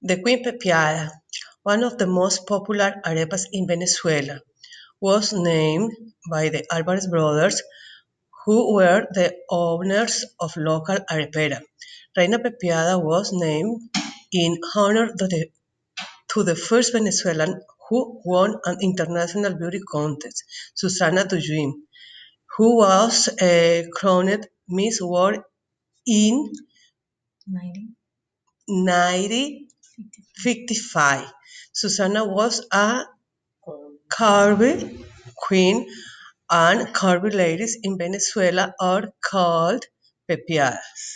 The Queen Pepiada, one of the most popular arepas in Venezuela, was named by the Alvarez brothers, who were the owners of local arepera. Reina Pepiada was named in honor to the first Venezuelan who won an international beauty contest, Susana Dujin, who was crowned Miss World in 1955. Susana was a curvy queen, and curvy ladies in Venezuela are called pepiadas.